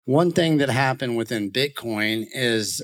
One thing that happened within Bitcoin is,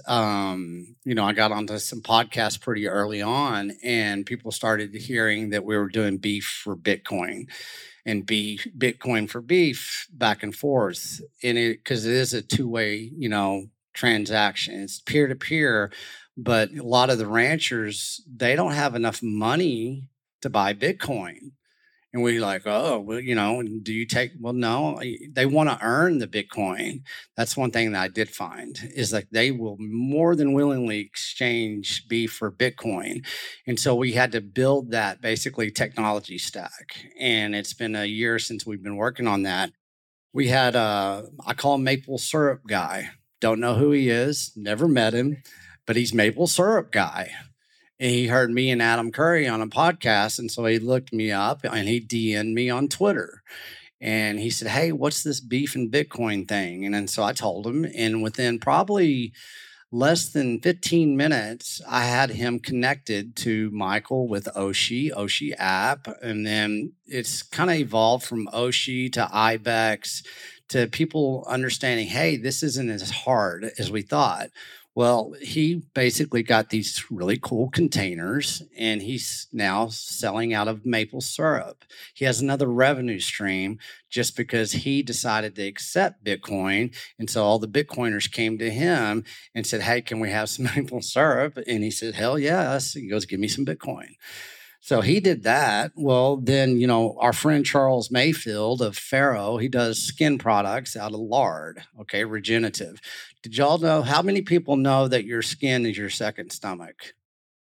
I got onto some podcasts pretty early on, and people started hearing that we were doing beef for Bitcoin and beef, Bitcoin for beef back and forth. And because it is a two-way, transaction, it's peer to peer. But a lot of the ranchers, they don't have enough money to buy Bitcoin. And we like, oh, well, do you take, well, no, they want to earn the Bitcoin. That's one thing that I did find is like they will more than willingly exchange beef for Bitcoin. And so we had to build that basically technology stack. And it's been a year since we've been working on that. We had, I call him Maple Syrup Guy. Don't know who he is, never met him, but he's Maple Syrup Guy. And he heard me and Adam Curry on a podcast. And so he looked me up and he DM'd me on Twitter. And he said, hey, what's this beef and Bitcoin thing? And then so I told him. And within probably less than 15 minutes, I had him connected to Michael with Oshi app. And then it's kind of evolved from Oshi to IBEX to people understanding, hey, this isn't as hard as we thought. Well, he basically got these really cool containers and he's now selling out of maple syrup. He has another revenue stream just because he decided to accept Bitcoin. And so all the Bitcoiners came to him and said, hey, can we have some maple syrup? And he said, hell yes. He goes, give me some Bitcoin. So he did that. Well, then, our friend Charles Mayfield of Faro, he does skin products out of lard, okay, regenerative. Did y'all know, how many people know that your skin is your second stomach?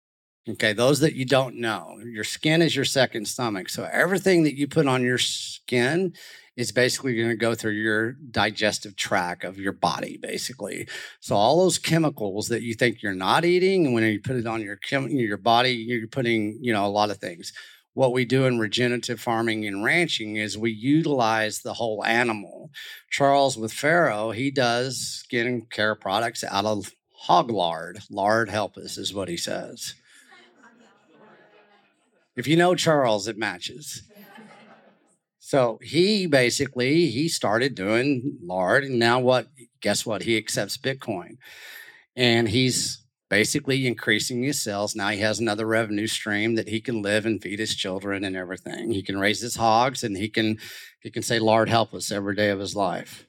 Okay, those that you don't know, your skin is your second stomach. So everything that you put on your skin is basically going to go through your digestive tract of your body, basically. So all those chemicals that you think you're not eating, and when you put it on your body, you're putting, a lot of things. What we do in regenerative farming and ranching is we utilize the whole animal. Charles with Faro, he does skin care products out of hog lard. Lard help us is what he says. If you know Charles, it matches. So he started doing lard, and now guess what? He accepts Bitcoin, and he's basically increasing his sales. Now he has another revenue stream that he can live and feed his children and everything. He can raise his hogs, and he can say, Lord, help us every day of his life.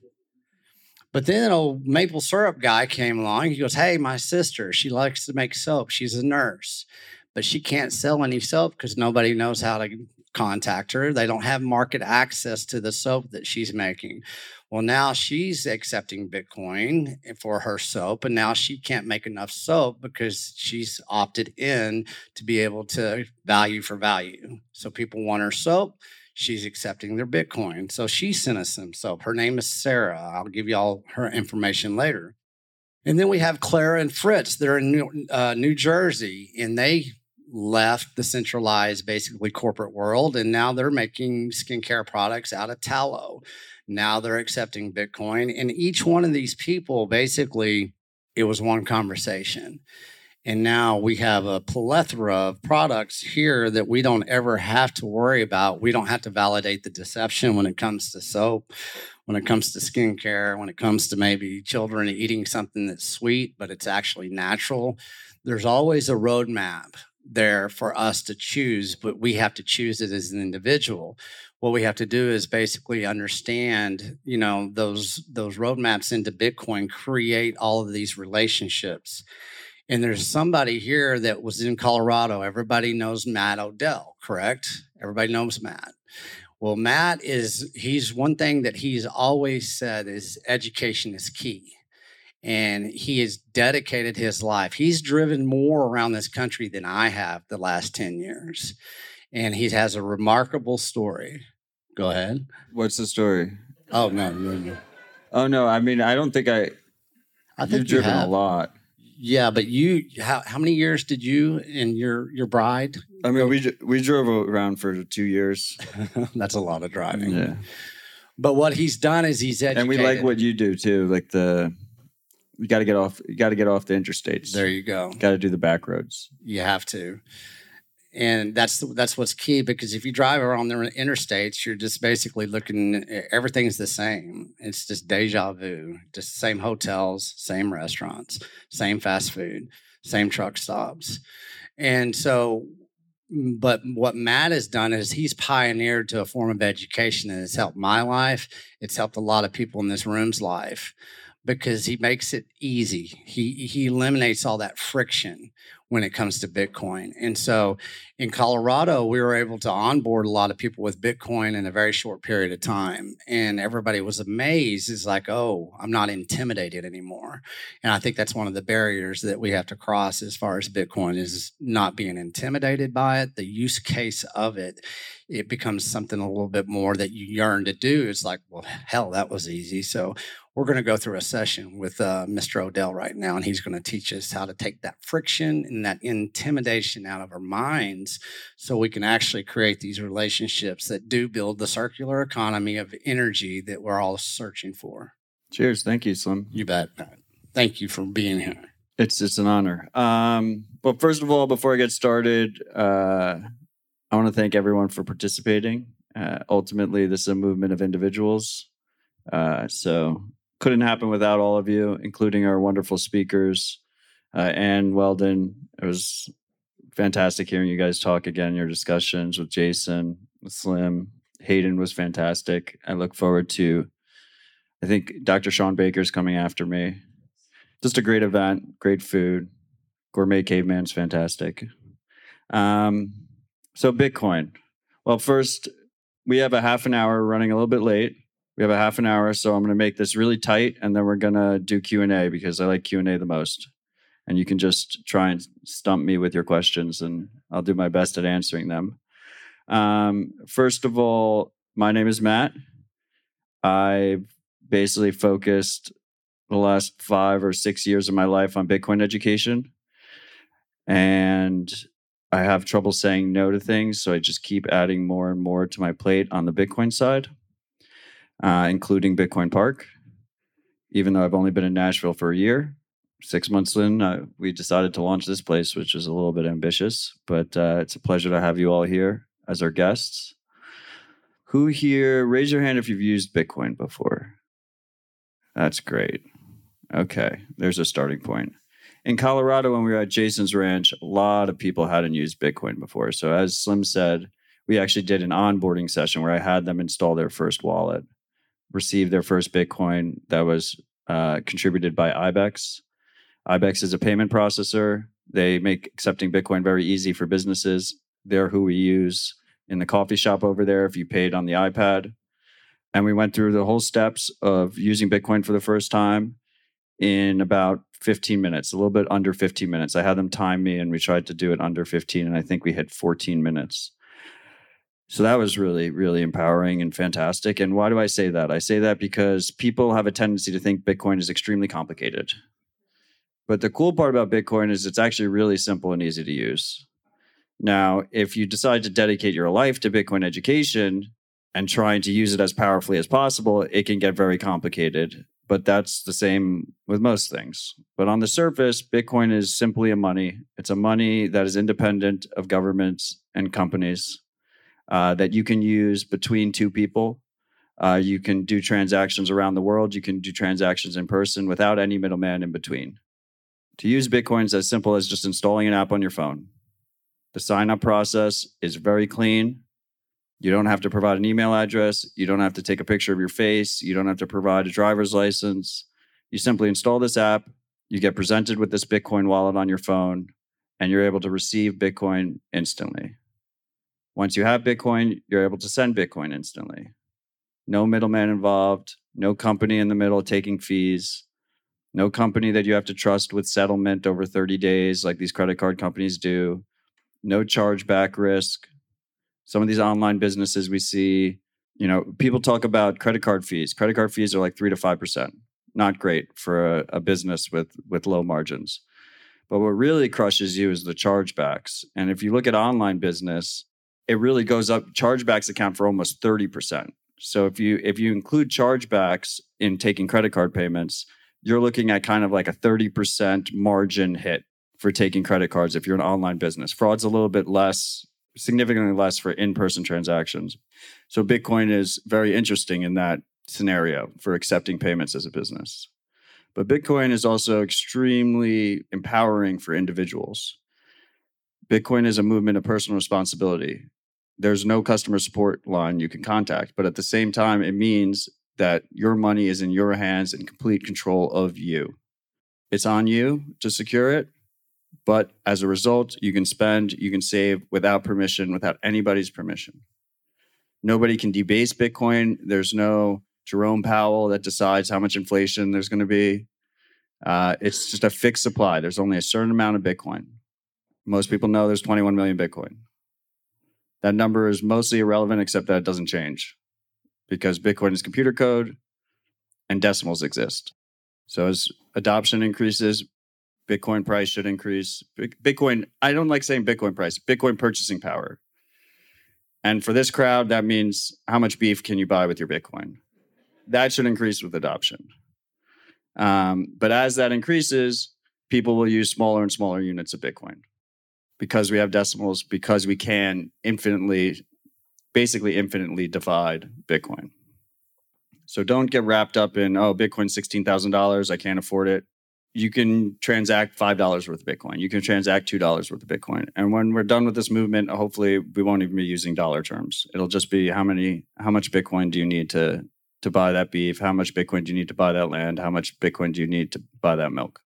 But then old maple syrup guy came along. He goes, hey, my sister, she likes to make soap. She's a nurse, but she can't sell any soap because nobody knows how to contact her. They don't have market access to the soap that she's making. Well, now she's accepting Bitcoin for her soap, and now she can't make enough soap because she's opted in to be able to value for value. So people want her soap. She's accepting their Bitcoin. So she sent us some soap. Her name is Sarah. I'll give you all her information later. And then we have Clara and Fritz. They're in New Jersey, and they left the centralized, basically corporate world, and now they're making skincare products out of tallow. Now they're accepting Bitcoin, and each one of these people, basically, it was one conversation. And now we have a plethora of products here that we don't ever have to worry about. We don't have to validate the deception when it comes to soap, when it comes to skincare, when it comes to maybe children eating something that's sweet, but it's actually natural. There's always a roadmap there for us to choose, but we have to choose it as an individual. What we have to do is basically understand, those roadmaps into Bitcoin create all of these relationships. And there's somebody here that was in Colorado. Everybody knows Matt Odell, correct? Everybody knows Matt. Well, he's one thing that he's always said is education is key. And he has dedicated his life. He's driven more around this country than I have the last 10 years. And he has a remarkable story. Go ahead. What's the story? Oh, no. Oh, no. I mean, I don't think I think you've driven a lot. Yeah, but how many years did you and your bride? I mean, we drove around for 2 years. That's a lot of driving. Yeah. But what he's done is he's educated. And we like what you do too, like you got to get off the interstates. There you go. Got to do the back roads. You have to. And that's what's key, because if you drive around the interstates, you're just basically looking, everything's the same. It's just deja vu, just same hotels, same restaurants, same fast food, same truck stops. And so, but what Matt has done is he's pioneered to a form of education, and it's helped my life. It's helped a lot of people in this room's life, because he makes it easy. He eliminates all that friction when it comes to Bitcoin. And so in Colorado, we were able to onboard a lot of people with Bitcoin in a very short period of time. And everybody was amazed. It's like, oh, I'm not intimidated anymore. And I think that's one of the barriers that we have to cross as far as Bitcoin, is not being intimidated by it. The use case of it, it becomes something a little bit more that you yearn to do. It's like, well, hell, that was easy. So we're going to go through a session with Mr. Odell right now, and he's going to teach us how to take that friction and that intimidation out of our minds, so we can actually create these relationships that do build the circular economy of energy that we're all searching for. Cheers. Thank you, Slim. You bet. Thank you for being here. It's an honor. But first of all, before I get started, I want to thank everyone for participating. Ultimately, this is a movement of individuals. So couldn't happen without all of you, including our wonderful speakers. Ann Weldon, it was fantastic hearing you guys talk again, your discussions with Jason, with Slim. Hayden was fantastic. I look forward to, I think Dr. Sean Baker's coming after me. Just a great event, great food. Gourmet Caveman's fantastic. So Bitcoin. Well, first, we have a half an hour, running a little bit late. We have a half an hour, so I'm going to make this really tight, and then we're going to do Q&A, because I like Q&A the most. And you can just try and stump me with your questions, and I'll do my best at answering them. First of all, my name is Matt. I've basically focused the last 5 or 6 years of my life on Bitcoin education. And I have trouble saying no to things, so I just keep adding more and more to my plate on the Bitcoin side, including Bitcoin Park. Even though I've only been in Nashville for a year, 6 months in, we decided to launch this place, which is a little bit ambitious, but it's a pleasure to have you all here as our guests. Who here, raise your hand if you've used Bitcoin before. That's great. Okay, there's a starting point. In Colorado, when we were at Jason's Ranch, a lot of people hadn't used Bitcoin before. So as Slim said, we actually did an onboarding session where I had them install their first wallet, receive their first Bitcoin that was contributed by Ibex. Ibex is a payment processor. They make accepting Bitcoin very easy for businesses. They're who we use in the coffee shop over there if you paid on the iPad. And we went through the whole steps of using Bitcoin for the first time in about 15 minutes, a little bit under 15 minutes. I had them time me, and we tried to do it under 15, and I think we hit 14 minutes. So that was really, really empowering and fantastic. And why do I say that? I say that because people have a tendency to think Bitcoin is extremely complicated. But the cool part about Bitcoin is it's actually really simple and easy to use. Now, if you decide to dedicate your life to Bitcoin education and trying to use it as powerfully as possible, it can get very complicated. But that's the same with most things. But on the surface, Bitcoin is simply a money. It's a money that is independent of governments and companies that you can use between two people. You can do transactions around the world. You can do transactions in person without any middleman in between. To use Bitcoin is as simple as just installing an app on your phone. The sign-up process is very clean. You don't have to provide an email address. You don't have to take a picture of your face. You don't have to provide a driver's license. You simply install this app. You get presented with this Bitcoin wallet on your phone, and you're able to receive Bitcoin instantly. Once you have Bitcoin, you're able to send Bitcoin instantly. No middleman involved. No company in the middle taking fees. No company that you have to trust with settlement over 30 days like these credit card companies do. No chargeback risk. Some of these online businesses we see, people talk about credit card fees. Credit card fees are like 3 to 5%. Not great for a business with low margins. But what really crushes you is the chargebacks. And if you look at online business, it really goes up. Chargebacks account for almost 30%. So if you include chargebacks in taking credit card payments, you're looking at kind of like a 30% margin hit for taking credit cards if you're an online business. Fraud's a little bit less, significantly less for in-person transactions. So Bitcoin is very interesting in that scenario for accepting payments as a business. But Bitcoin is also extremely empowering for individuals. Bitcoin is a movement of personal responsibility. There's no customer support line you can contact, but at the same time, it means that your money is in your hands and complete control of you. It's on you to secure it, but as a result, you can spend, you can save without permission, without anybody's permission. Nobody can debase Bitcoin. There's no Jerome Powell that decides how much inflation there's going to be. It's just a fixed supply. There's only a certain amount of Bitcoin. Most people know there's 21 million Bitcoin. That number is mostly irrelevant, except that it doesn't change because Bitcoin is computer code and decimals exist. So as adoption increases, Bitcoin price should increase. Bitcoin, I don't like saying Bitcoin price, Bitcoin purchasing power. And for this crowd, that means how much beef can you buy with your Bitcoin? That should increase with adoption. But as that increases, people will use smaller and smaller units of Bitcoin because we have decimals, because we can basically infinitely divide Bitcoin. So don't get wrapped up in, oh, Bitcoin's $16,000, I can't afford it. You can transact $5 worth of Bitcoin. You can transact $2 worth of Bitcoin. And when we're done with this movement, hopefully we won't even be using dollar terms. It'll just be how much Bitcoin do you need to buy that beef? How much Bitcoin do you need to buy that land? How much Bitcoin do you need to buy that milk?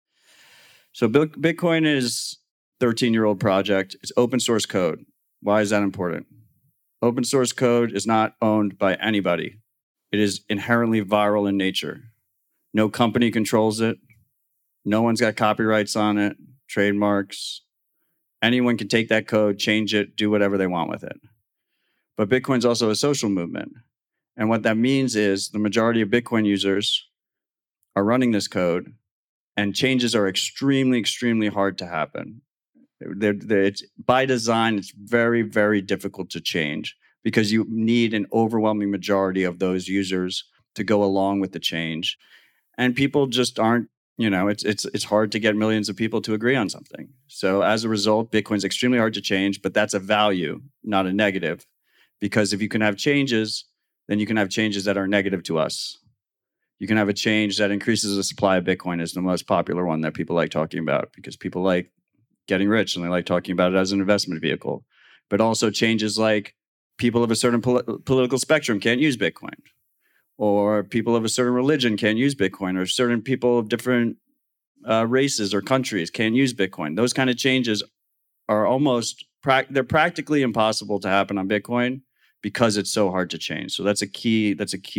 So Bitcoin is a 13-year-old project. It's open source code. Why is that important? Open source code is not owned by anybody. It is inherently viral in nature. No company controls it. No one's got copyrights on it, trademarks. Anyone can take that code, change it, do whatever they want with it. But Bitcoin's also a social movement. And what that means is the majority of Bitcoin users are running this code, and changes are extremely, extremely hard to happen. It's, by design, it's very, very difficult to change because you need an overwhelming majority of those users to go along with the change. And people just aren't, it's hard to get millions of people to agree on something. So as a result, Bitcoin's extremely hard to change, but that's a value, not a negative. Because if you can have changes, then you can have changes that are negative to us. You can have a change that increases the supply of Bitcoin is the most popular one that people like talking about because people like getting rich and they like talking about it as an investment vehicle. But also changes like people of a certain political spectrum can't use Bitcoin, or people of a certain religion can't use Bitcoin, or certain people of different races or countries can't use Bitcoin. Those kind of changes are they're practically impossible to happen on Bitcoin because it's so hard to change. So that's a key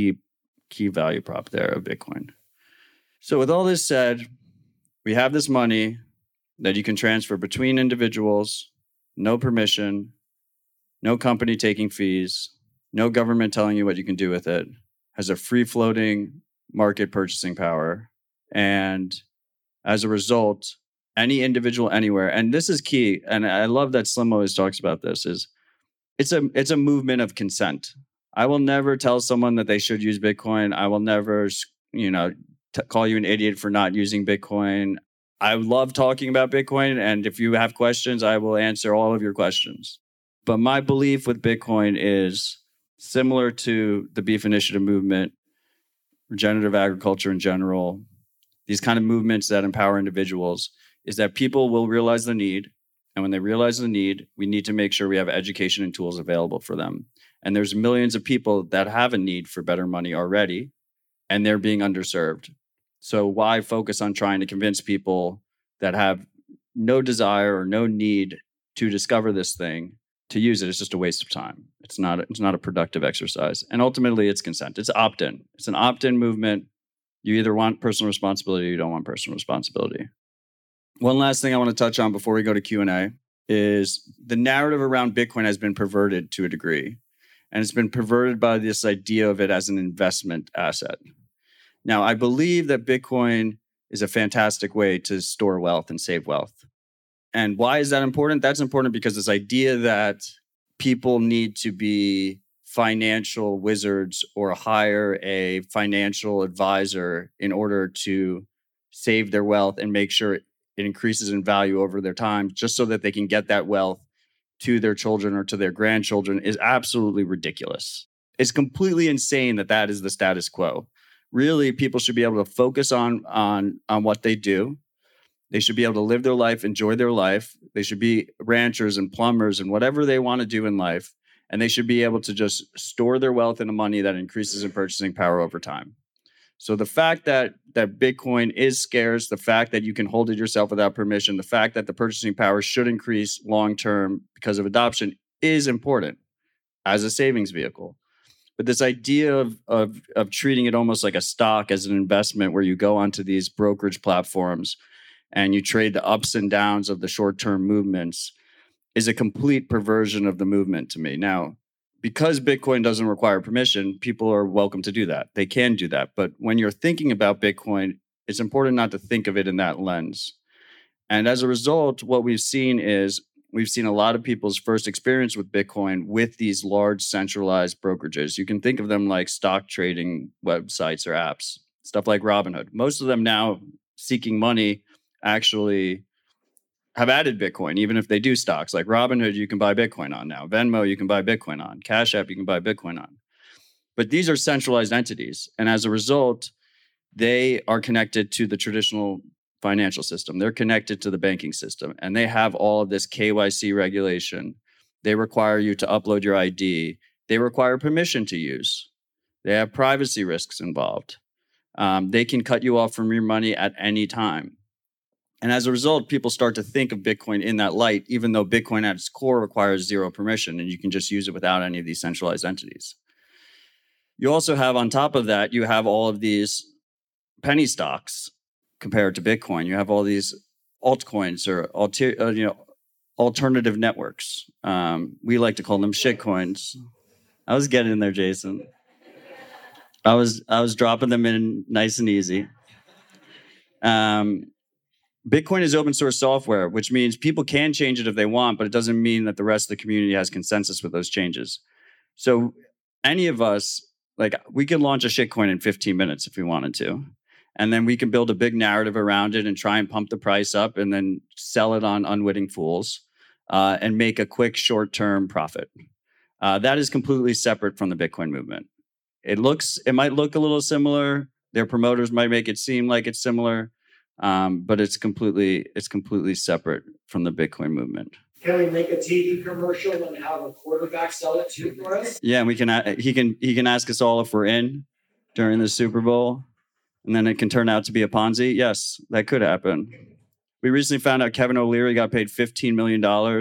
value prop there of Bitcoin. So with all this said, we have this money that you can transfer between individuals, no permission, no company taking fees, no government telling you what you can do with it, has a free-floating market purchasing power. And as a result, any individual anywhere, and this is key, and I love that Slim always talks about this, is it's a movement of consent. I will never tell someone that they should use Bitcoin. I will never, call you an idiot for not using Bitcoin. I love talking about Bitcoin, and if you have questions, I will answer all of your questions. But my belief with Bitcoin is similar to the Beef Initiative movement, regenerative agriculture in general, these kind of movements that empower individuals, is that people will realize the need. And when they realize the need, we need to make sure we have education and tools available for them. And there's millions of people that have a need for better money already, and they're being underserved. So why focus on trying to convince people that have no desire or no need to discover this thing to use it? It's just a waste of time. It's not a productive exercise. And ultimately, it's consent. It's opt-in. It's an opt-in movement. You either want personal responsibility or you don't want personal responsibility. One last thing I want to touch on before we go to Q&A is the narrative around Bitcoin has been perverted to a degree. And it's been perverted by this idea of it as an investment asset. Now, I believe that Bitcoin is a fantastic way to store wealth and save wealth. And why is that important? That's important because this idea that people need to be financial wizards or hire a financial advisor in order to save their wealth and make sure it increases in value over their time just so that they can get that wealth to their children or to their grandchildren is absolutely ridiculous. It's completely insane that that is the status quo. Really, people should be able to focus on what they do. They should be able to live their life, enjoy their life. They should be ranchers and plumbers and whatever they want to do in life. And they should be able to just store their wealth in a money that increases in purchasing power over time. So the fact that Bitcoin is scarce, the fact that you can hold it yourself without permission, the fact that the purchasing power should increase long-term because of adoption is important as a savings vehicle. But this idea of treating it almost like a stock as an investment where you go onto these brokerage platforms and you trade the ups and downs of the short-term movements is a complete perversion of the movement to me. Now, because Bitcoin doesn't require permission, people are welcome to do that. They can do that. But when you're thinking about Bitcoin, it's important not to think of it in that lens. And as a result, what we've seen is we've seen a lot of people's first experience with Bitcoin with these large centralized brokerages. You can think of them like stock trading websites or apps, stuff like Robinhood. Most of them now seeking money actually have added Bitcoin, even if they do stocks. Like Robinhood, you can buy Bitcoin on now. Venmo, you can buy Bitcoin on. Cash App, you can buy Bitcoin on. But these are centralized entities. And as a result, they are connected to the traditional financial system. They're connected to the banking system. And they have all of this KYC regulation. They require you to upload your ID. They require permission to use. They have privacy risks involved. They can cut you off from your money at any time. And as a result, people start to think of Bitcoin in that light, even though Bitcoin at its core requires zero permission and you can just use it without any of these centralized entities. You also have, on top of that, you have all of these penny stocks compared to Bitcoin. You have all these altcoins or alternative networks. We like to call them shitcoins. I was getting in there, Jason. I was dropping them in nice and easy. Bitcoin is open source software, which means people can change it if they want, but it doesn't mean that the rest of the community has consensus with those changes. So any of us, like, we could launch a shitcoin in 15 minutes if we wanted to. And then we can build a big narrative around it and try and pump the price up and then sell it on unwitting fools and make a quick short-term profit. That is completely separate from the Bitcoin movement. It might look a little similar. Their promoters might make it seem like it's similar. But it's completely separate from the Bitcoin movement. Can we make a TV commercial and have a quarterback sell it to for us? Yeah, we can. He can ask us all if we're in during the Super Bowl, and then it can turn out to be a Ponzi. Yes, that could happen. We recently found out Kevin O'Leary got paid $15 million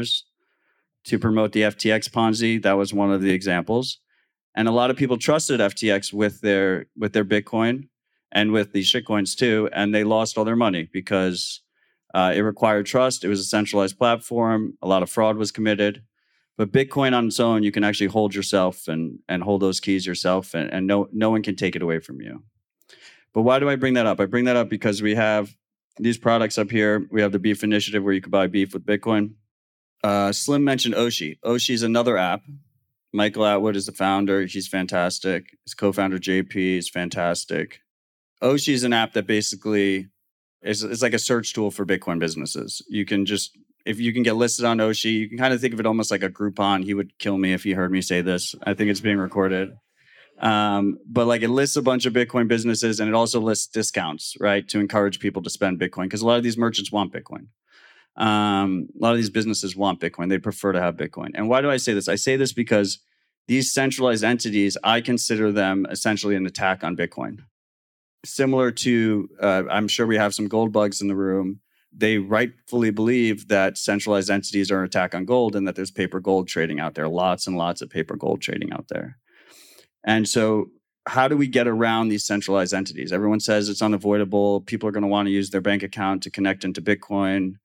to promote the FTX Ponzi. That was one of the examples, and a lot of people trusted FTX with their Bitcoin. And with these shitcoins too, and they lost all their money because it required trust. It was a centralized platform. A lot of fraud was committed. But Bitcoin on its own, you can actually hold yourself and hold those keys yourself, and no one can take it away from you. But why do I bring that up? I bring that up because we have these products up here. We have the Beef Initiative where you can buy beef with Bitcoin. Slim mentioned Oshi. Oshi is another app. Michael Atwood is the founder. He's fantastic. His co-founder, JP, is fantastic. Oshi is an app that basically is like a search tool for Bitcoin businesses. You can just, if you can get listed on Oshi, you can kind of think of it almost like a Groupon. He would kill me if he heard me say this. I think it's being recorded. But like it lists a bunch of Bitcoin businesses and it also lists discounts, right? To encourage people to spend Bitcoin because a lot of these merchants want Bitcoin. A lot of these businesses want Bitcoin. They prefer to have Bitcoin. And why do I say this? I say this because these centralized entities, I consider them essentially an attack on Bitcoin. Similar to, I'm sure we have some gold bugs in the room. They rightfully believe that centralized entities are an attack on gold and that there's paper gold trading out there, lots and lots of paper gold trading out there. And so how do we get around these centralized entities? Everyone says it's unavoidable. People are going to want to use their bank account to connect into Bitcoin.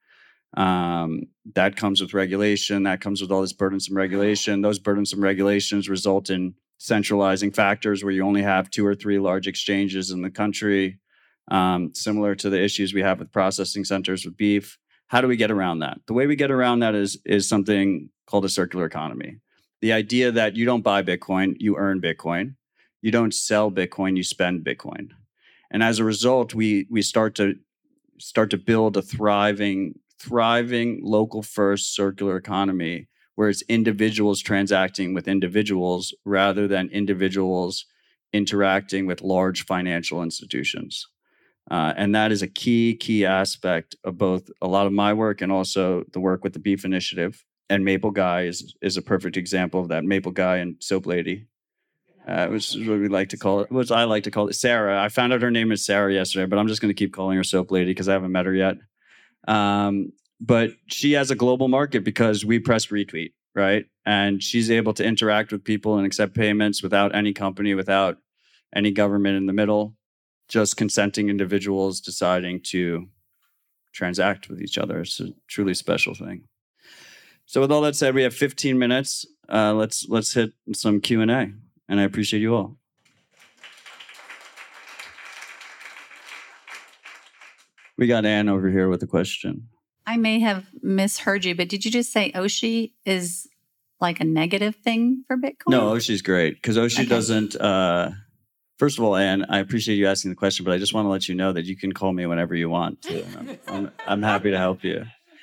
That comes with regulation. That comes with all this burdensome regulation. Those burdensome regulations result in centralizing factors where you only have 2 or 3 large exchanges in the country, similar to the issues we have with processing centers with beef. How do we get around that? The way we get around that is something called a circular economy. The idea that you don't buy Bitcoin, you earn Bitcoin. You don't sell Bitcoin, you spend Bitcoin. And as a result, we start to start to build a thriving local first circular economy where it's individuals transacting with individuals rather than individuals interacting with large financial institutions. And that is a key aspect of both a lot of my work and also the work with the Beef Initiative. And Maple Guy is a perfect example of that. Maple Guy and Soap Lady, which is what we like to call it, which I like to call it Sarah. I found out her name is Sarah yesterday, but I'm just going to keep calling her Soap Lady because I haven't met her yet. But she has a global market because we press retweet, right? And she's able to interact with people and accept payments without any company, without any government in the middle, just consenting individuals deciding to transact with each other. It's a truly special thing. So with all that said, we have 15 minutes. Let's hit some Q&A, and I appreciate you all. We got Ann over here with a question. I may have misheard you, but did you just say Oshi is like a negative thing for Bitcoin? No, Oshi's great because Oshi doesn't. First of all, Ann, I appreciate you asking the question, but I just want to let you know that you can call me whenever you want to. I'm happy to help you.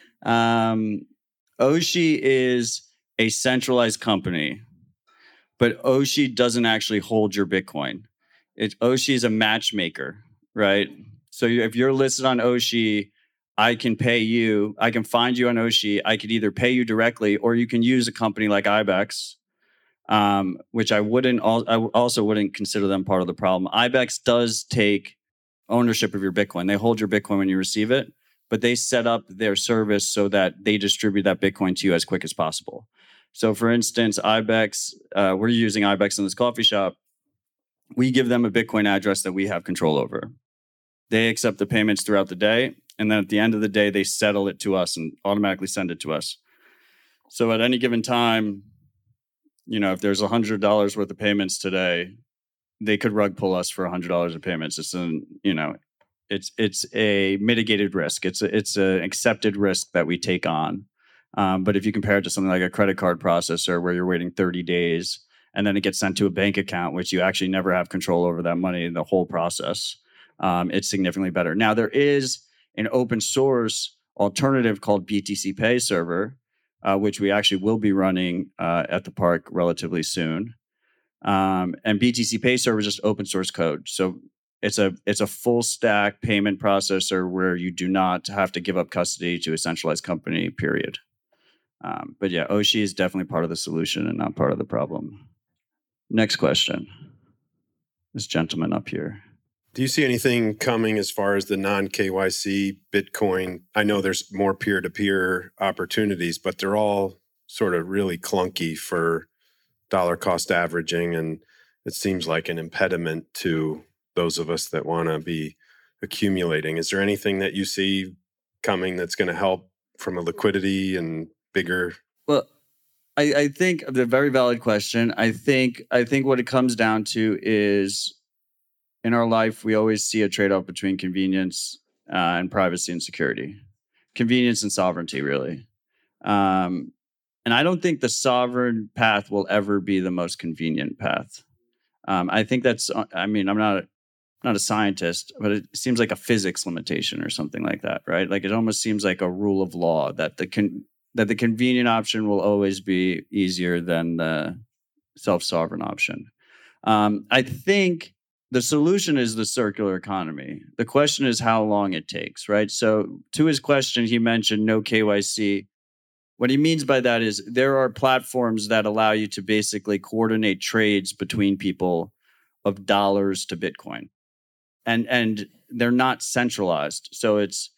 Oshi is a centralized company, but Oshi doesn't actually hold your Bitcoin. Oshi is a matchmaker, right? So if you're listed on Oshi, I can pay you. I can find you on Oshi. I could either pay you directly, or you can use a company like Ibex, which I also wouldn't consider them part of the problem. Ibex does take ownership of your Bitcoin. They hold your Bitcoin when you receive it, but they set up their service so that they distribute that Bitcoin to you as quick as possible. So for instance, Ibex, we're using Ibex in this coffee shop. We give them a Bitcoin address that we have control over. They accept the payments throughout the day. And then at the end of the day, they settle it to us and automatically send it to us. So at any given time, if there's $100 worth of payments today, they could rug pull us for $100 of payments. It's a mitigated risk. It's an accepted risk that we take on. But if you compare it to something like a credit card processor where you're waiting 30 days and then it gets sent to a bank account, which you actually never have control over that money in the whole process, it's significantly better. Now, there is an open source alternative called BTC Pay Server, which we actually will be running at the park relatively soon. And BTC Pay Server is just open source code. So it's a full stack payment processor where you do not have to give up custody to a centralized company, period. But yeah, Oshi is definitely part of the solution and not part of the problem. Next question. This gentleman up here. Do you see anything coming as far as the non-KYC Bitcoin? I know there's more peer-to-peer opportunities, but they're all sort of really clunky for dollar cost averaging, and it seems like an impediment to those of us that want to be accumulating. Is there anything that you see coming that's going to help from a liquidity and bigger? Well, I think the very valid question. I think what it comes down to is, in our life, we always see a trade-off between convenience and privacy and security. Convenience and sovereignty, really. And I don't think the sovereign path will ever be the most convenient path. I think that's, I'm not a scientist, but it seems like a physics limitation or something like that, right? Like it almost seems like a rule of law that the convenient option will always be easier than the self-sovereign option. I think the solution is the circular economy. The question is how long it takes, right? So to his question, he mentioned no KYC. What he means by that is there are platforms that allow you to basically coordinate trades between people of dollars to Bitcoin. And they're not centralized. So it's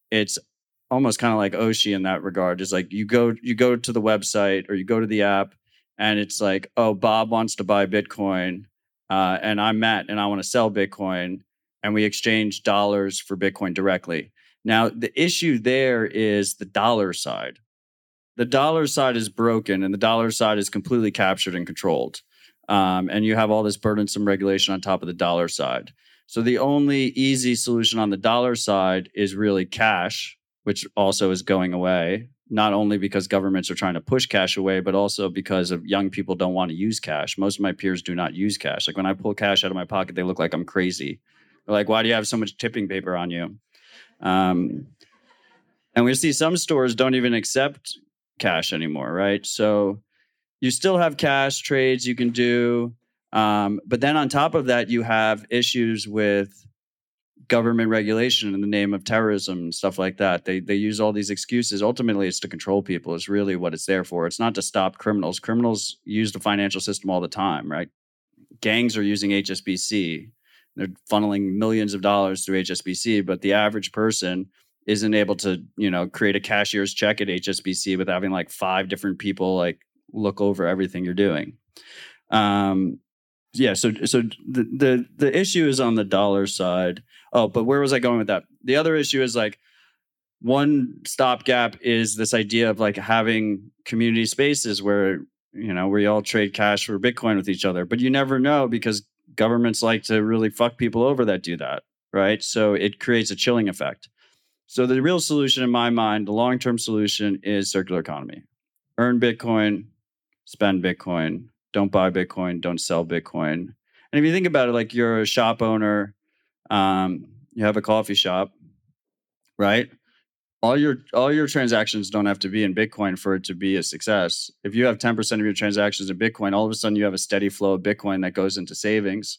almost kind of like Oshi in that regard. It's like you go to the website or you go to the app and it's like, oh, Bob wants to buy Bitcoin. And I'm Matt, and I want to sell Bitcoin, and we exchange dollars for Bitcoin directly. Now, the issue there is the dollar side. The dollar side is broken, and the dollar side is completely captured and controlled. And you have all this burdensome regulation on top of the dollar side. So the only easy solution on the dollar side is really cash, which also is going away. Not only because governments are trying to push cash away, but also because of young people don't want to use cash. Most of my peers do not use cash. Like when I pull cash out of my pocket, they look like I'm crazy. They're like, why do you have so much tipping paper on you? And we see some stores don't even accept cash anymore, right? So you still have cash trades you can do. But then on top of that, you have issues with government regulation in the name of terrorism and stuff like that. They use all these excuses. Ultimately, it's to control people is really what it's there for. It's not to stop criminals. Criminals use the financial system all the time, right? Gangs are using HSBC. They're funneling millions of dollars through HSBC, but the average person isn't able to, create a cashier's check at HSBC with having like 5 different people like look over everything you're doing. So the issue is on the dollar side. Oh, but where was I going with that? The other issue is like one stopgap is this idea of like having community spaces where we all trade cash for Bitcoin with each other, but you never know because governments like to really fuck people over that do that, right? So it creates a chilling effect. So the real solution in my mind, the long-term solution is circular economy. Earn Bitcoin, spend Bitcoin, don't buy Bitcoin, don't sell Bitcoin. And if you think about it, like you're a shop owner, you have a coffee shop, right? All your transactions don't have to be in Bitcoin for it to be a success. If you have 10% of your transactions in Bitcoin, all of a sudden you have a steady flow of Bitcoin that goes into savings,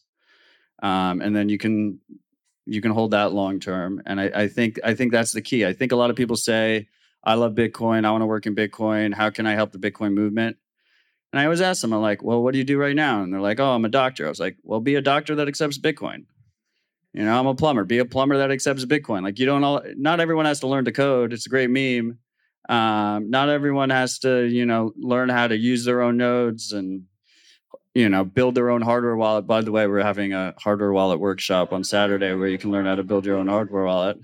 and then you can hold that long term. And I think that's the key. I think a lot of people say, "I love Bitcoin. I want to work in Bitcoin. How can I help the Bitcoin movement?" And I always ask them, I'm like, "Well, what do you do right now?" And they're like, "Oh, I'm a doctor." I was like, "Well, be a doctor that accepts Bitcoin." I'm a plumber. Be a plumber that accepts Bitcoin. Like not everyone has to learn to code. It's a great meme. Not everyone has to, learn how to use their own nodes and, build their own hardware wallet. By the way, we're having a hardware wallet workshop on Saturday where you can learn how to build your own hardware wallet.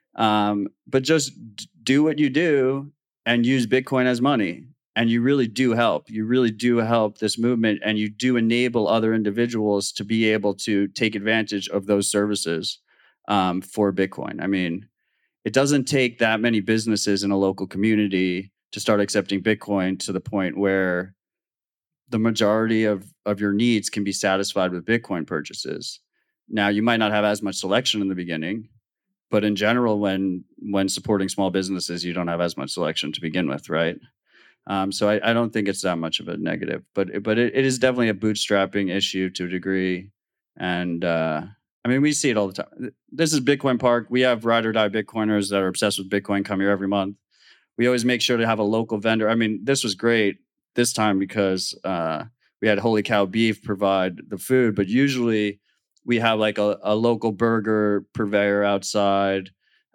But just do what you do and use Bitcoin as money. And you really do help. You really do help this movement, and you do enable other individuals to be able to take advantage of those services for Bitcoin. I mean, it doesn't take that many businesses in a local community to start accepting Bitcoin to the point where the majority of your needs can be satisfied with Bitcoin purchases. Now, you might not have as much selection in the beginning, but in general, when supporting small businesses, you don't have as much selection to begin with, right? So I don't think it's that much of a negative, but it is definitely a bootstrapping issue to a degree. And we see it all the time. This is Bitcoin Park. We have ride or die Bitcoiners that are obsessed with Bitcoin come here every month. We always make sure to have a local vendor. I mean, this was great this time because we had Holy Cow Beef provide the food, but usually we have like a local burger purveyor outside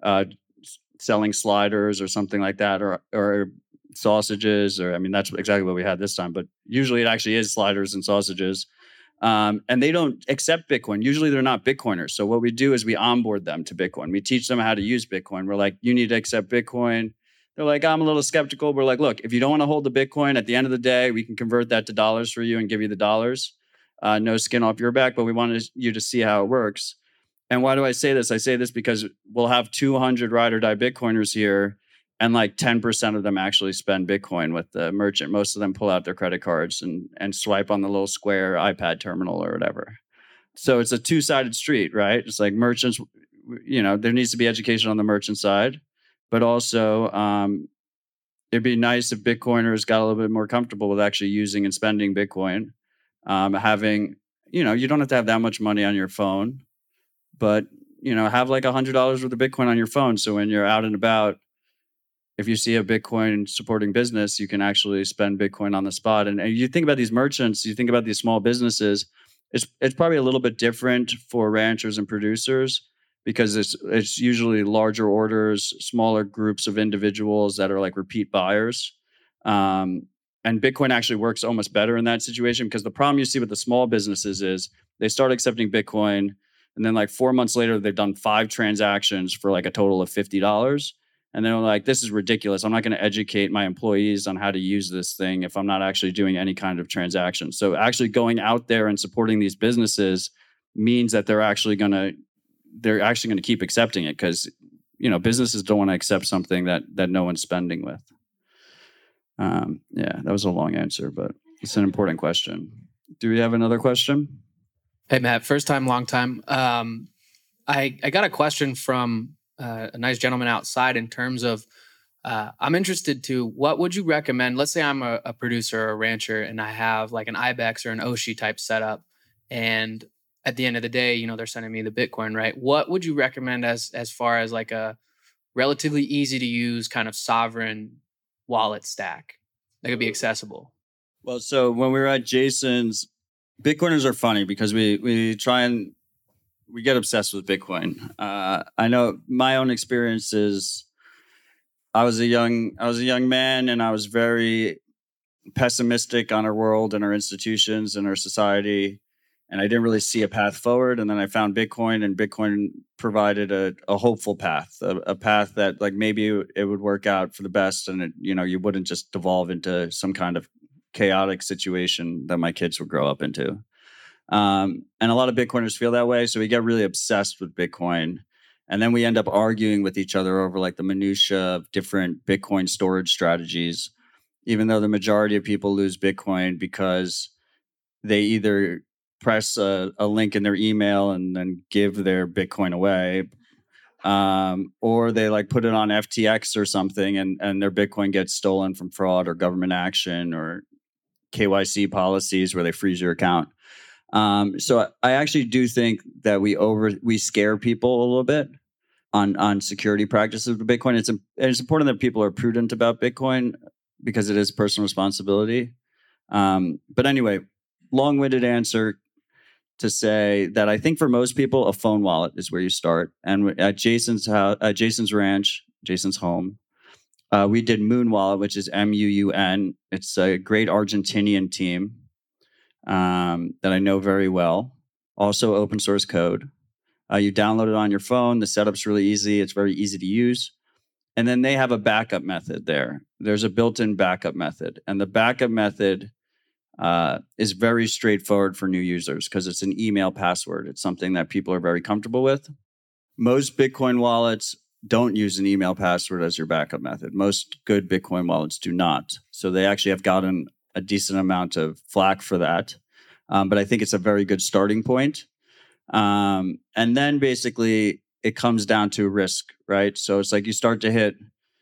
selling sliders or something like that, or sausages, or that's exactly what we had this time, but usually it actually is sliders and sausages. And they don't accept Bitcoin. Usually they're not Bitcoiners. So what we do is we onboard them to Bitcoin. We teach them how to use Bitcoin. We're like, you need to accept Bitcoin. They're like, I'm a little skeptical. We're like, look, if you don't want to hold the Bitcoin, at the end of the day, we can convert that to dollars for you and give you the dollars. No skin off your back, but we wanted you to see how it works. And why do I say this? I say this because we'll have 200 ride or die Bitcoiners here, and like 10% of them actually spend Bitcoin with the merchant. Most of them pull out their credit cards and swipe on the little square iPad terminal or whatever. So it's a two-sided street, right? It's like merchants, there needs to be education on the merchant side, but also it'd be nice if Bitcoiners got a little bit more comfortable with actually using and spending Bitcoin. Having, you don't have to have that much money on your phone, but, have like $100 worth of Bitcoin on your phone. So when you're out and about, if you see a Bitcoin supporting business, you can actually spend Bitcoin on the spot. And you think about these merchants, you think about these small businesses, it's probably a little bit different for ranchers and producers because it's usually larger orders, smaller groups of individuals that are like repeat buyers. And Bitcoin actually works almost better in that situation because the problem you see with the small businesses is they start accepting Bitcoin, and then like 4 months later, they've done 5 transactions for like a total of $50. And they're like, this is ridiculous. I'm not going to educate my employees on how to use this thing if I'm not actually doing any kind of transaction. So actually going out there and supporting these businesses means that they're actually going to keep accepting it because, businesses don't want to accept something that no one's spending with. Yeah, that was a long answer, but it's an important question. Do we have another question? Hey, Matt, first time, long time. I got a question from a nice gentleman outside in terms of I'm interested to what would you recommend? Let's say I'm a producer or a rancher and I have like an IBEX or an Oshi type setup, and at the end of the day, you know, they're sending me the Bitcoin, right? What would you recommend as far as like a relatively easy to use kind of sovereign wallet stack that could be accessible? Well, so when we were at Jason's, Bitcoiners are funny because we try and we get obsessed with Bitcoin. I know my own experience is I was a young man, and I was very pessimistic on our world and our institutions and our society, and I didn't really see a path forward. And then I found Bitcoin, and Bitcoin provided a hopeful path, a path that like maybe it would work out for the best, and you wouldn't just devolve into some kind of chaotic situation that my kids would grow up into. And a lot of Bitcoiners feel that way. So we get really obsessed with Bitcoin. And then we end up arguing with each other over like the minutia of different Bitcoin storage strategies, even though the majority of people lose Bitcoin because they either press a link in their email and then give their Bitcoin away, or they like put it on FTX or something and their Bitcoin gets stolen from fraud or government action or KYC policies where they freeze your account. So I actually do think that we scare people a little bit on security practices with Bitcoin. It's important that people are prudent about Bitcoin because it is personal responsibility. But anyway, long-winded answer to say that I think for most people, a phone wallet is where you start. And at Jason's house, at Jason's ranch, Jason's home, we did Moon Wallet, which is MUUN. It's a great Argentinian team that I know very well. Also open source code. You download it on your phone. The setup's really easy. It's very easy to use. And then they have a backup method there. There's a built-in backup method. And the backup method is very straightforward for new users because it's an email password. It's something that people are very comfortable with. Most Bitcoin wallets don't use an email password as your backup method. Most good Bitcoin wallets do not. So they actually have gotten a decent amount of flack for that. But I think it's a very good starting point. And then basically it comes down to risk, right? So it's like you start to hit,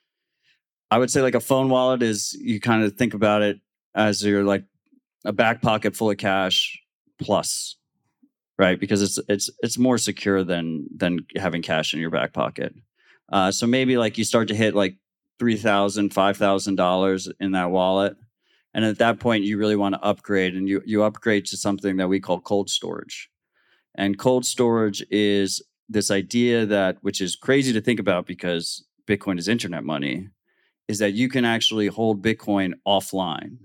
I would say like a phone wallet is, you kind of think about it as you're like a back pocket full of cash plus, right? Because it's more secure than having cash in your back pocket. So maybe like you start to hit like $3,000, $5,000 in that wallet. And at that point, you really want to upgrade, and you upgrade to something that we call cold storage. And cold storage is this idea that, which is crazy to think about because Bitcoin is internet money, is that you can actually hold Bitcoin offline.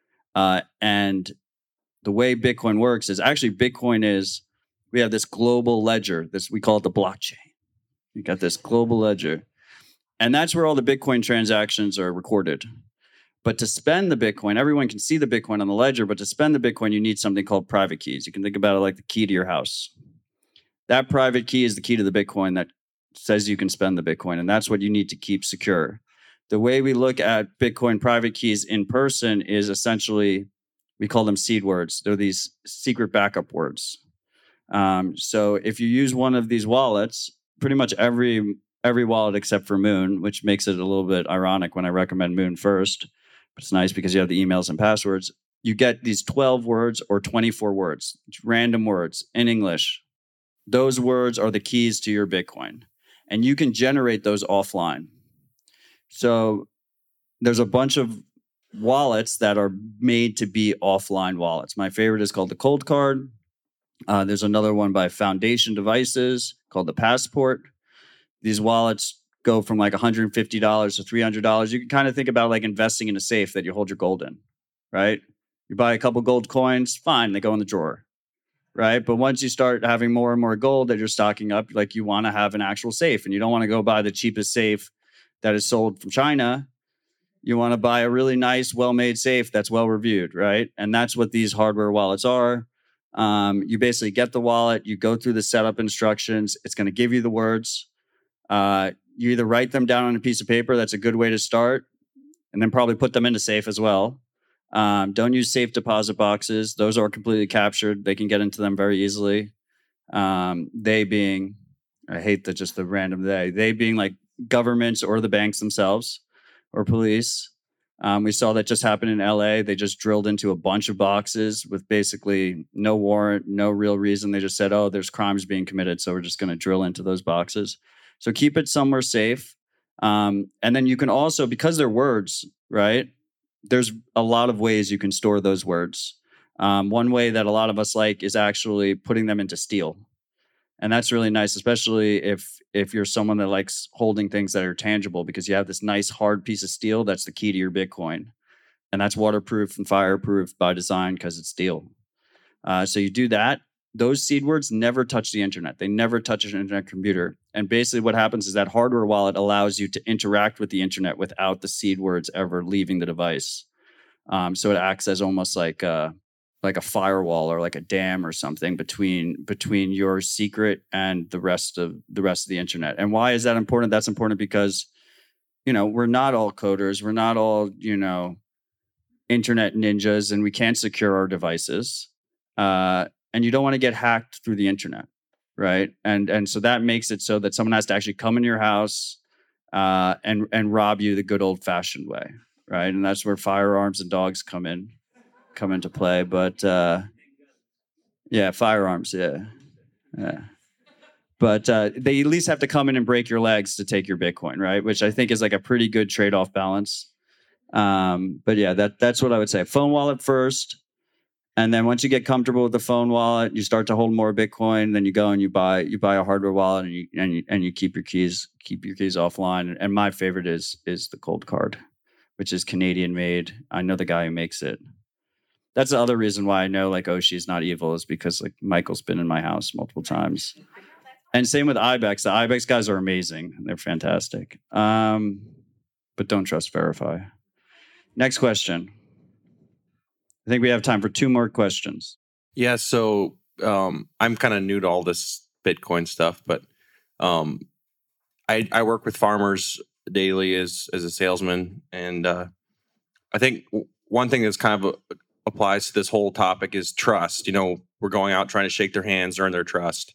And the way Bitcoin works is actually we have this global ledger, we call it the blockchain. You got this global ledger, and that's where all the Bitcoin transactions are recorded. But to spend the Bitcoin, everyone can see the Bitcoin on the ledger, but to spend the Bitcoin, you need something called private keys. You can think about it like the key to your house. That private key is the key to the Bitcoin that says you can spend the Bitcoin, and that's what you need to keep secure. The way we look at Bitcoin private keys in person is essentially, we call them seed words. They're these secret backup words. So if you use one of these wallets, pretty much every wallet except for Moon, which makes it a little bit ironic when I recommend Moon first, but it's nice because you have the emails and passwords. You get these 12 words or 24 words, random words in English. Those words are the keys to your Bitcoin, and you can generate those offline. So there's a bunch of wallets that are made to be offline wallets. My favorite is called the Cold Card. There's another one by Foundation Devices called the Passport. These wallets go from like $150 to $300. You can kind of think about like investing in a safe that you hold your gold in, right? You buy a couple gold coins, fine, they go in the drawer, right? But once you start having more and more gold that you're stocking up, like you want to have an actual safe, and you don't want to go buy the cheapest safe that is sold from China. You want to buy a really nice, well-made safe that's well-reviewed, right? And that's what these hardware wallets are. You basically get the wallet, you go through the setup instructions. It's going to give you the words. You either write them down on a piece of paper. That's a good way to start. And then probably put them in a safe as well. Don't use safe deposit boxes. Those are completely captured. They can get into them very easily. They being I hate the random they being like governments or the banks themselves or police. We saw that just happen in LA. They just drilled into a bunch of boxes with basically no warrant, no real reason. They just said, oh, there's crimes being committed, so we're just going to drill into those boxes. So keep it somewhere safe. And then you can also, because they're words, right? There's a lot of ways you can store those words. One way that a lot of us like is actually putting them into steel. And that's really nice, especially if you're someone that likes holding things that are tangible, because you have this nice hard piece of steel that's the key to your Bitcoin. And that's waterproof and fireproof by design because it's steel. So you do that. Those seed words never touch the internet. They never touch an internet computer. And basically what happens is that hardware wallet allows you to interact with the internet without the seed words ever leaving the device. So it acts as almost like a firewall or like a dam or something between your secret and the rest of the internet. And why is that important? That's important because, we're not all coders. We're not all, internet ninjas, and we can't secure our devices. And you don't want to get hacked through the internet, right? And so that makes it so that someone has to actually come in your house and rob you the good old fashioned way, right? And that's where firearms and dogs come into play. But firearms, yeah. But they at least have to come in and break your legs to take your Bitcoin, right? Which I think is like a pretty good trade-off balance. But yeah, that's what I would say. Phone wallet first, and then once you get comfortable with the phone wallet, you start to hold more Bitcoin. Then you go and you buy a hardware wallet, and you keep your keys offline. And my favorite is the Cold Card, which is Canadian made. I know the guy who makes it. That's the other reason why I know like Oshi is not evil, is because like Michael's been in my house multiple times. And same with Ibex. The Ibex guys are amazing. They're fantastic. But don't trust Verify. Next question. I think we have time for 2 more questions. Yeah, so I'm kind of new to all this Bitcoin stuff, but I work with farmers daily as a salesman, and I think one thing that's kind of applies to this whole topic is trust. We're going out trying to shake their hands, earn their trust.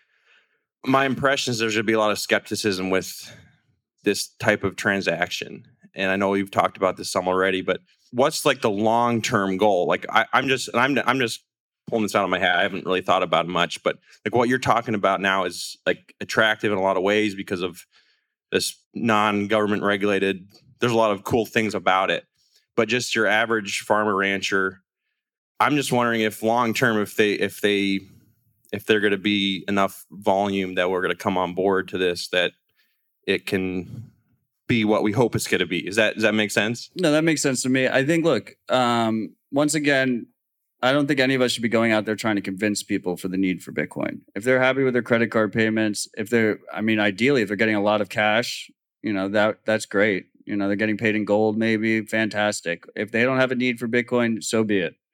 My impression is there's going to be a lot of skepticism with this type of transaction. And I know we've talked about this some already, but what's like the long-term goal? Like I'm just pulling this out of my hat. I haven't really thought about it much, but like what you're talking about now is like attractive in a lot of ways because of this non-government regulated. There's a lot of cool things about it, but just your average farmer rancher, I'm just wondering if long-term, if they're going to be enough volume that we're going to come on board to this, that it can be what we hope it's going to be. Does that make sense? No, that makes sense to me. I think, look, once again, I don't think any of us should be going out there trying to convince people for the need for Bitcoin. If they're happy with their credit card payments, ideally, if they're getting a lot of cash, that's great. They're getting paid in gold, maybe, fantastic. If they don't have a need for Bitcoin, so be it.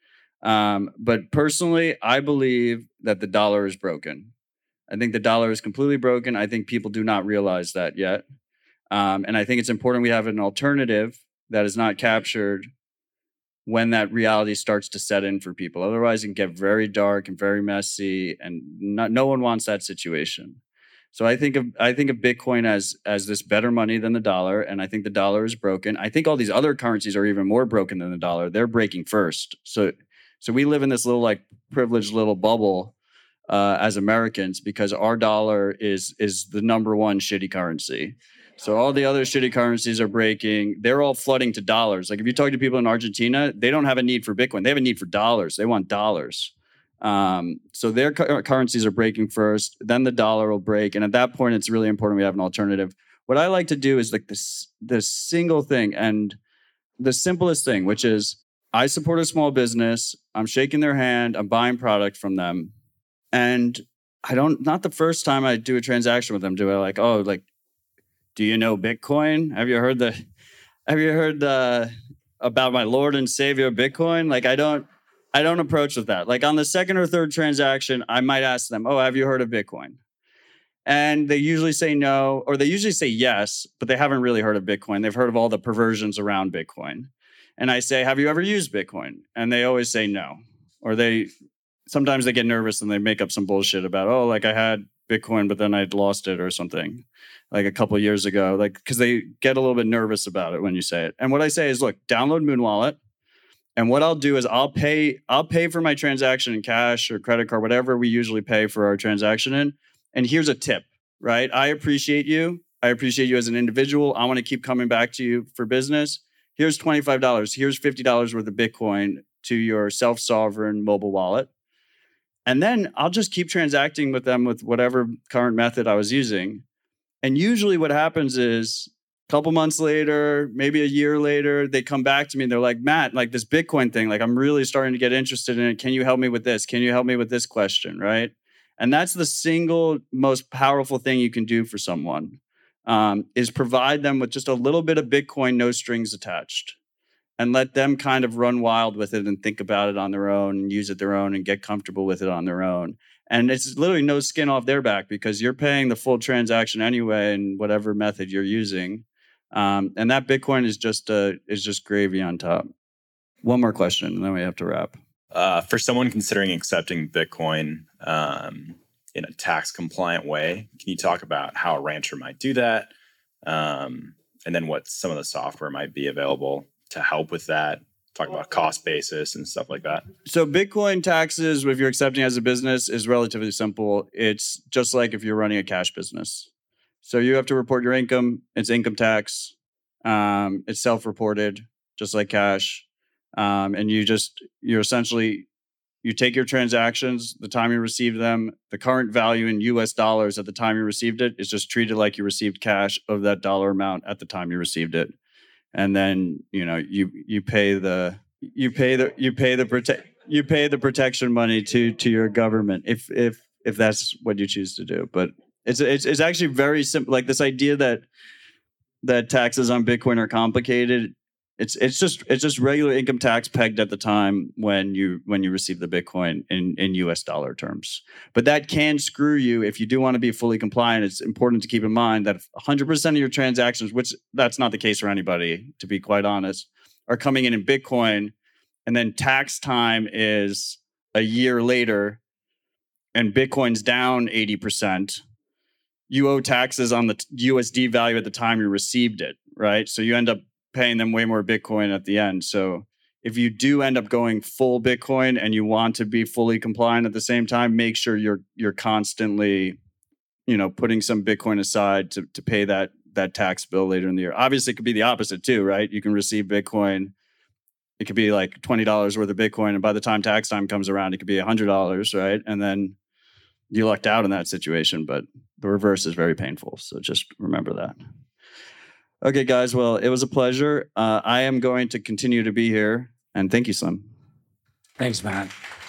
But personally, I believe that the dollar is broken. I think the dollar is completely broken. I think people do not realize that yet. And I think it's important we have an alternative that is not captured when that reality starts to set in for people. Otherwise, it can get very dark and very messy, and no one wants that situation. So I think of Bitcoin as this better money than the dollar, and I think the dollar is broken. I think all these other currencies are even more broken than the dollar. They're breaking first. So we live in this little like privileged little bubble as Americans because our dollar is the number one shitty currency. So all the other shitty currencies are breaking. They're all flooding to dollars. Like if you talk to people in Argentina, they don't have a need for Bitcoin. They have a need for dollars. They want dollars. So their currencies are breaking first. Then the dollar will break. And at that point, it's really important we have an alternative. What I like to do is like the single thing and the simplest thing, which is I support a small business. I'm shaking their hand. I'm buying product from them. And not the first time I do a transaction with them, do I do you know Bitcoin? Have you heard about my Lord and Savior Bitcoin? Like I don't approach with that. Like on the second or third transaction, I might ask them, "Oh, have you heard of Bitcoin?" And they usually say no, or they usually say yes, but they haven't really heard of Bitcoin. They've heard of all the perversions around Bitcoin. And I say, "Have you ever used Bitcoin?" And they always say no. Or sometimes they get nervous and they make up some bullshit about, "Oh, like I had Bitcoin, but then I'd lost it or something like a couple of years ago, like because they get a little bit nervous about it when you say it. And what I say is, look, download Moon Wallet. And what I'll do is I'll pay for my transaction in cash or credit card, whatever we usually pay for our transaction in. And here's a tip, right? I appreciate you. I appreciate you as an individual. I want to keep coming back to you for business. Here's $25. Here's $50 worth of Bitcoin to your self-sovereign mobile wallet. And then I'll just keep transacting with them with whatever current method I was using. And usually what happens is a couple months later, maybe a year later, they come back to me and they're like, Matt, like this Bitcoin thing, like I'm really starting to get interested in it. Can you help me with this? Can you help me with this question, right? And that's the single most powerful thing you can do for someone, is provide them with just a little bit of Bitcoin, no strings attached, and let them kind of run wild with it and think about it on their own and use it their own and get comfortable with it on their own. And it's literally no skin off their back because you're paying the full transaction anyway in whatever method you're using. And that Bitcoin is just gravy on top. One more question, and then we have to wrap. For someone considering accepting Bitcoin in a tax compliant way, can you talk about how a rancher might do that? And then what some of the software might be available to help with that? Talk about cost basis and stuff like that. So Bitcoin taxes, if you're accepting as a business, is relatively simple. It's just like if you're running a cash business. So you have to report your income. It's income tax. It's self-reported, just like cash. And you take your transactions, the time you received them, the current value in US dollars at the time you received it is just treated like you received cash of that dollar amount at the time you received it. And then, you pay the protection money to your government if that's what you choose to do. But it's actually very simple. Like this idea that taxes on Bitcoin are complicated. It's just regular income tax pegged at the time when you receive the Bitcoin in US dollar terms. But that can screw you if you do want to be fully compliant. It's important to keep in mind that 100% of your transactions, which that's not the case for anybody, to be quite honest, are coming in Bitcoin, and then tax time is a year later, and Bitcoin's down 80%. You owe taxes on the USD value at the time you received it, right? So you end up paying them way more Bitcoin at the end. So if you do end up going full Bitcoin and you want to be fully compliant at the same time, make sure you're constantly, putting some Bitcoin aside to pay that tax bill later in the year. Obviously, it could be the opposite too, right? You can receive Bitcoin. It could be like $20 worth of Bitcoin, and by the time tax time comes around, it could be $100, right? And then you lucked out in that situation, but the reverse is very painful. So just remember that. Okay, guys. Well, it was a pleasure. I am going to continue to be here. And thank you, Slim. Thanks, Matt.